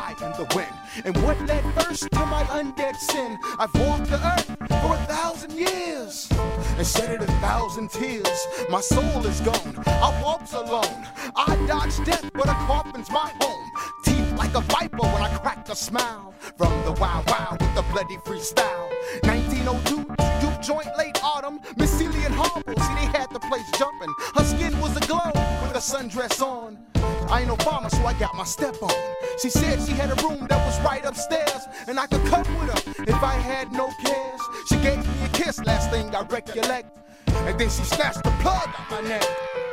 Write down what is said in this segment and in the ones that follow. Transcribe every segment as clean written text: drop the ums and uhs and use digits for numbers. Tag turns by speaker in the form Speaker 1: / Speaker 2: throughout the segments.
Speaker 1: fire and the wind. And what led first to my undead sin? I've walked the earth for 1,000 years and shed it 1,000 tears. My soul is gone, I walk's alone. I dodge death, but a coffin's my home. Teeth like a viper when I crack a smile. From the wild wild with the bloody freestyle. 1902, Duke joint, late autumn. Miss Celia and Harble, see they had the place jumping. Her skin was aglow with a sundress on. I ain't no farmer, so I got my step on. She said she had a room that was right upstairs, and I could come with her if I had no cares. She gave me a kiss, last thing I recollect, and then she snatched the plug out my neck.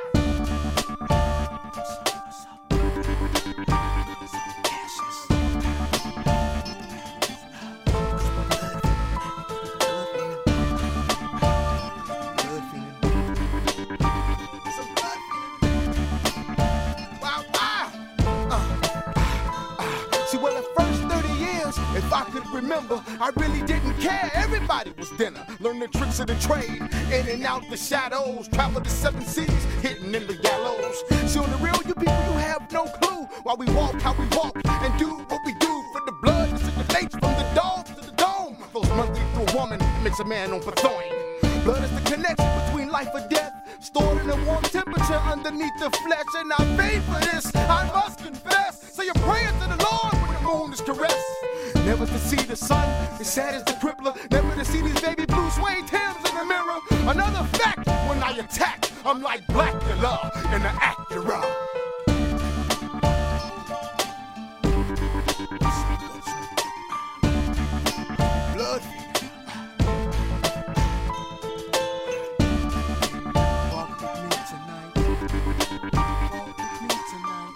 Speaker 1: If I could remember, I really didn't care. Everybody was dinner. Learn the tricks of the trade. In and out the shadows. Travel the 7 seas, hitting in the gallows. See, on the real, you people, you have no clue. Why we walk, how we walk, and do what we do. For the blood that circulates from the dog to the dome. Flows monthly through a woman, makes a man on Pathoin. Blood is the connection between life or death. Stored in a warm temperature underneath the flesh. And I paid for this, I must confess. Say a prayer to the Lord when the moon is caressed. Never to see the sun, as sad as the crippler. Never to see these baby blue suede Timbs in the mirror. Another fact, when I attack, I'm like Blackula in the Acura. Blood. Walk with me tonight. Walk with me tonight.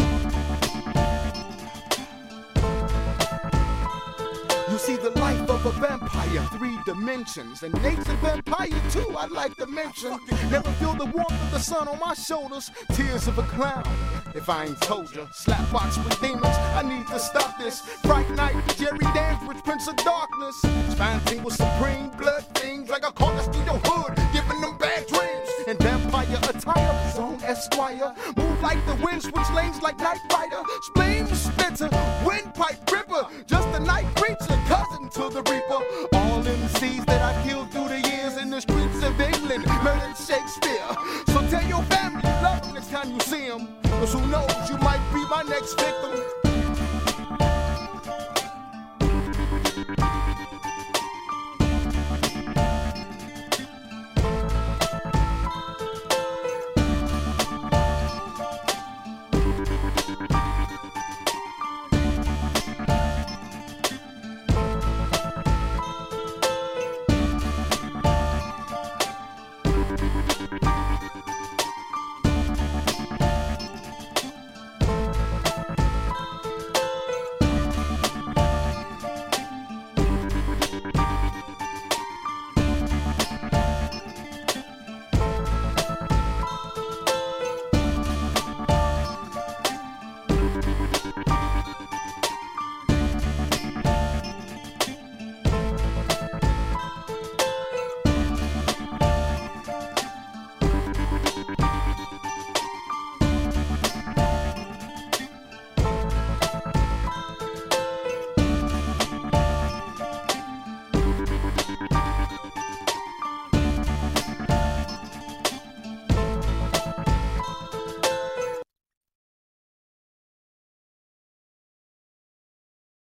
Speaker 1: You see the life of a vampire, 3 dimensions. And Nate's a vampire too, I'd like to mention. Never feel the warmth of the sun on my shoulders. Tears of a clown, if I ain't told ya. Slapbox with demons, I need to stop this. Fright Night, Jerry Danbridge, Prince of Darkness. Spine Team was supreme, blood things like a carcass through your hood, giving them bad dreams. And vampire attire, zone Esquire. Move like the wind, switch lanes like Knight Rider. Spleen Spencer, windpipe ripper. Just a night creature, cousin to the reaper. All MCs that I killed through the years in the streets of England murdered Shakespeare. So tell your family you love them next time you see them. Cause who knows, you might be my next victim.